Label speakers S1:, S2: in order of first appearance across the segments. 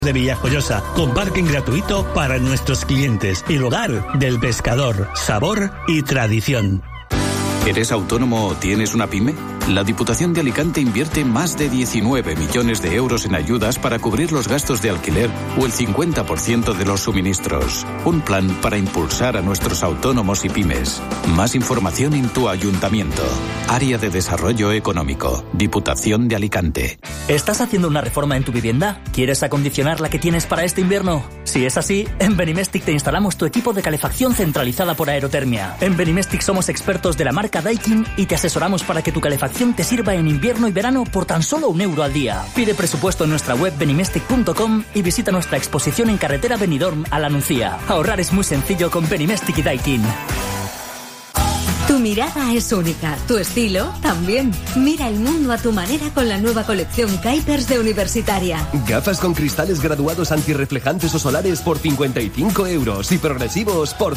S1: de Villajoyosa, con parking gratuito para nuestros clientes y lugar del pescador, sabor y tradición.
S2: ¿Eres autónomo o tienes una pyme? La Diputación de Alicante invierte más de 19 millones de euros en ayudas para cubrir los gastos de alquiler o el 50% de los suministros. Un plan para impulsar a nuestros autónomos y pymes. Más información en tu ayuntamiento. Área de Desarrollo Económico. Diputación de Alicante.
S3: ¿Estás haciendo una reforma en tu vivienda? ¿Quieres acondicionar la que tienes para este invierno? Si es así, en Benimestic te instalamos tu equipo de calefacción centralizada por aerotermia. En Benimestic somos expertos de la marca Daikin y te asesoramos para que tu calefacción te sirva en invierno y verano por tan solo €1 al día. Pide presupuesto en nuestra web benimestic.com y visita nuestra exposición en carretera Benidorm a La Nucía. Ahorrar es muy sencillo con Benimestic y Daikin.
S4: Tu mirada es única, tu estilo también. Mira el mundo a tu manera con la nueva colección Kuipers de Universitaria.
S5: Gafas con cristales graduados antirreflejantes o solares por €55 y progresivos por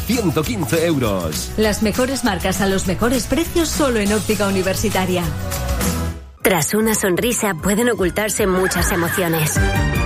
S5: €115.
S4: Las mejores marcas a los mejores precios solo en Óptica Universitaria.
S6: Tras una sonrisa pueden ocultarse muchas emociones,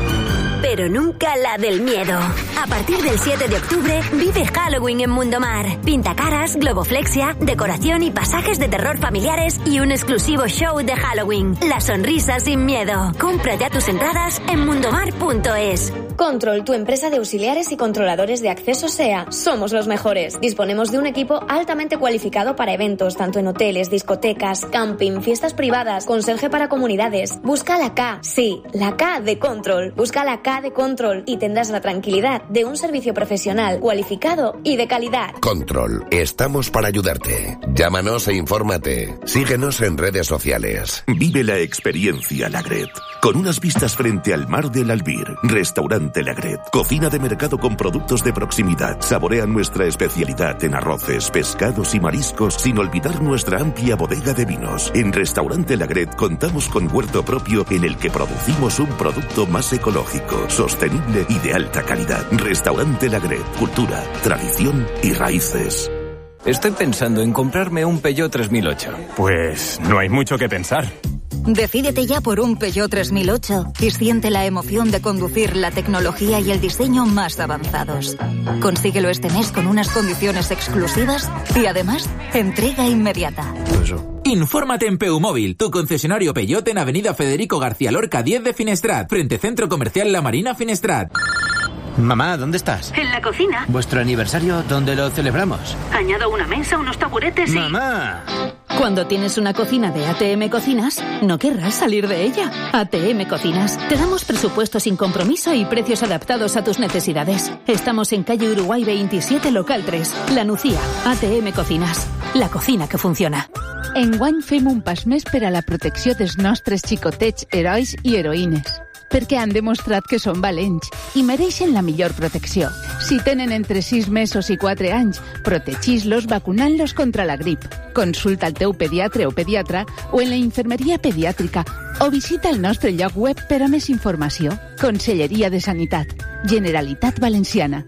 S6: pero nunca la del miedo. A partir del 7 de octubre, vive Halloween en Mundomar. Pintacaras, globoflexia, decoración y pasajes de terror familiares y un exclusivo show de Halloween. La sonrisa sin miedo. Compra ya tus entradas en mundomar.es.
S7: Control, tu empresa de auxiliares y controladores de acceso SEA. Somos los mejores. Disponemos de un equipo altamente cualificado para eventos, tanto en hoteles, discotecas, camping, fiestas privadas, conserje para comunidades. Busca la K, sí, la K de Control. Busca la K de Control y tendrás la tranquilidad de un servicio profesional, cualificado y de calidad.
S8: Control, estamos para ayudarte. Llámanos e infórmate. Síguenos en redes sociales.
S9: Vive la experiencia Lagret. Con unas vistas frente al mar del Albir. Restaurante Lagret. Cocina de mercado con productos de proximidad. Saborea nuestra especialidad en arroces, pescados y mariscos, sin olvidar nuestra amplia bodega de vinos. En Restaurante Lagret contamos con huerto propio en el que producimos un producto más ecológico, sostenible y de alta calidad. Restaurante Lagret. Cultura, tradición y raíces.
S10: Estoy pensando en comprarme un Peugeot 3008.
S11: Pues no hay mucho que pensar.
S12: Decídete ya por un Peugeot 3008 y siente la emoción de conducir la tecnología y el diseño más avanzados. Consíguelo este mes con unas condiciones exclusivas y además entrega inmediata.
S13: Infórmate en Peumóvil, tu concesionario Peugeot en Avenida Federico García Lorca 10 de Finestrat, frente Centro Comercial La Marina Finestrat.
S14: Mamá, ¿dónde estás?
S15: En la cocina.
S14: ¿Vuestro aniversario dónde lo celebramos?
S15: Añado una mesa, unos taburetes y...
S14: ¡Mamá!
S12: Cuando tienes una cocina de ATM Cocinas, no querrás salir de ella. ATM Cocinas. Te damos presupuesto sin compromiso y precios adaptados a tus necesidades. Estamos en calle Uruguay 27, local 3, La Nucía. ATM Cocinas. La cocina que funciona.
S16: Enguany fem un pas més per a la protecció dels nostres xicotets herois i heroïnes, perquè han demostrat que són valents i mereixen la millor protecció. Si tenen entre 6 mesos i 4 anys, protegís-los vacunant-los contra la grip. Consulta el teu pediatre o pediatra o en la infermeria pediàtrica o visita el nostre lloc web per a més informació. Conselleria de Sanitat, Generalitat Valenciana.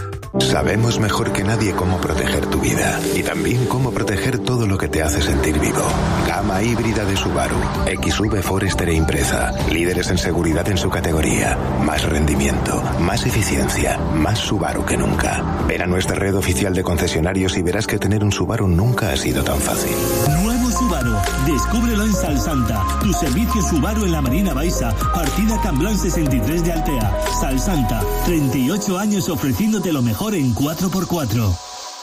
S17: Sabemos mejor que nadie cómo proteger tu vida y también cómo proteger todo lo que te hace sentir vivo. Gama híbrida de Subaru, XV Forester e Impreza, líderes en seguridad en su categoría. Más rendimiento, más eficiencia, más Subaru que nunca. Ven a nuestra red oficial de concesionarios y verás que tener un Subaru nunca ha sido tan fácil.
S1: Nuevo Subaru, descúbrelo en Salsanta, tu servicio Subaru en la Marina Baixa, partida Camblán 63 de Altea. Salsanta, 38 años ofreciéndote lo mejor en 4x4.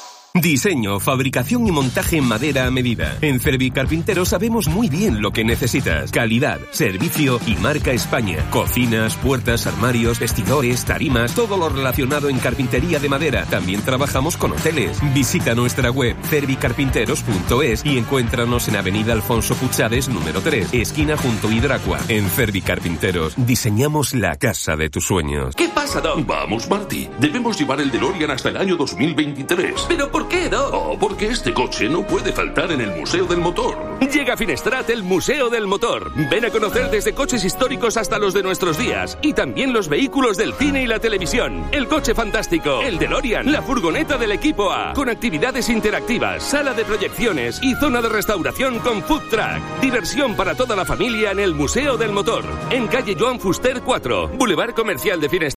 S18: Diseño, fabricación y montaje en madera a medida. En Cervi Carpintero sabemos muy bien lo que necesitas. Calidad, servicio y marca España. Cocinas, puertas, armarios, vestidores, tarimas, todo lo relacionado en carpintería de madera. También trabajamos con hoteles. Visita nuestra web cervicarpinteros.es y encuéntranos en Avenida Alfonso Puchades, número 3, esquina junto a Hidracua. En Cervi Carpinteros diseñamos la casa de tus sueños.
S19: ¿Qué pasa, Doc?
S20: Vamos, Marty. Debemos llevar el DeLorean hasta el año 2023.
S19: ¿Pero por ¿Por qué, Doc?
S20: Oh, porque este coche no puede faltar en el Museo del Motor.
S18: Llega a Finestrat el Museo del Motor. Ven a conocer desde coches históricos hasta los de nuestros días. Y también los vehículos del cine y la televisión. El coche fantástico, el DeLorean, la furgoneta del equipo A. Con actividades interactivas, sala de proyecciones y zona de restauración con food truck. Diversión para toda la familia en el Museo del Motor. En calle Joan Fuster 4, Boulevard Comercial de Finestrat.